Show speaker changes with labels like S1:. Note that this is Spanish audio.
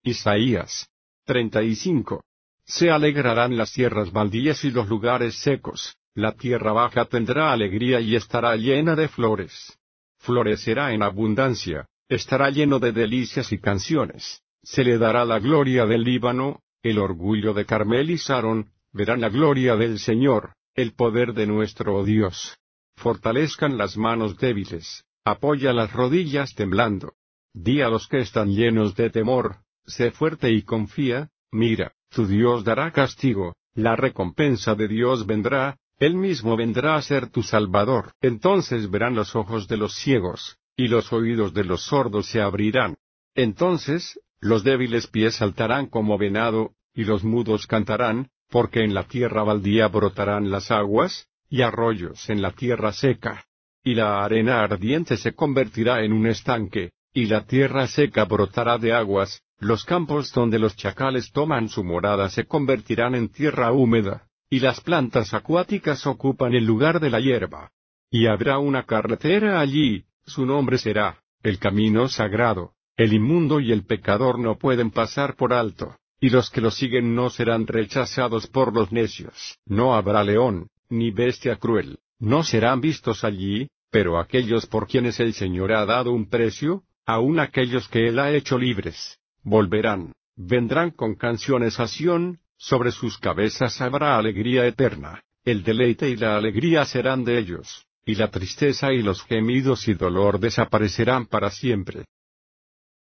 S1: Isaías 35. Se alegrarán las tierras baldías y los lugares secos, la tierra baja tendrá alegría y estará llena de flores. Florecerá en abundancia, estará lleno de delicias y canciones, se le dará la gloria del Líbano, el orgullo de Carmel y Sarón, verán la gloria del Señor, el poder de nuestro Dios. Fortalezcan las manos débiles, apoya las rodillas temblando. Di a los que están llenos de temor, sé fuerte y confía, mira, tu Dios dará castigo, la recompensa de Dios vendrá, Él mismo vendrá a ser tu Salvador. Entonces verán los ojos de los ciegos, y los oídos de los sordos se abrirán. Entonces, los débiles pies saltarán como venado, y los mudos cantarán, porque en la tierra baldía brotarán las aguas, y arroyos en la tierra seca. Y la arena ardiente se convertirá en un estanque, y la tierra seca brotará de aguas, los campos donde los chacales toman su morada se convertirán en tierra húmeda, y las plantas acuáticas ocupan el lugar de la hierba. Y habrá una carretera allí, su nombre será, el camino sagrado, el inmundo y el pecador no pueden pasar por alto, y los que lo siguen no serán rechazados por los necios. No habrá león, ni bestia cruel, no serán vistos allí, pero aquellos por quienes el Señor ha dado un precio, aun aquellos que Él ha hecho libres, volverán, vendrán con canciones a Sión, sobre sus cabezas habrá alegría eterna, el deleite y la alegría serán de ellos, y la tristeza y los gemidos y dolor desaparecerán para siempre.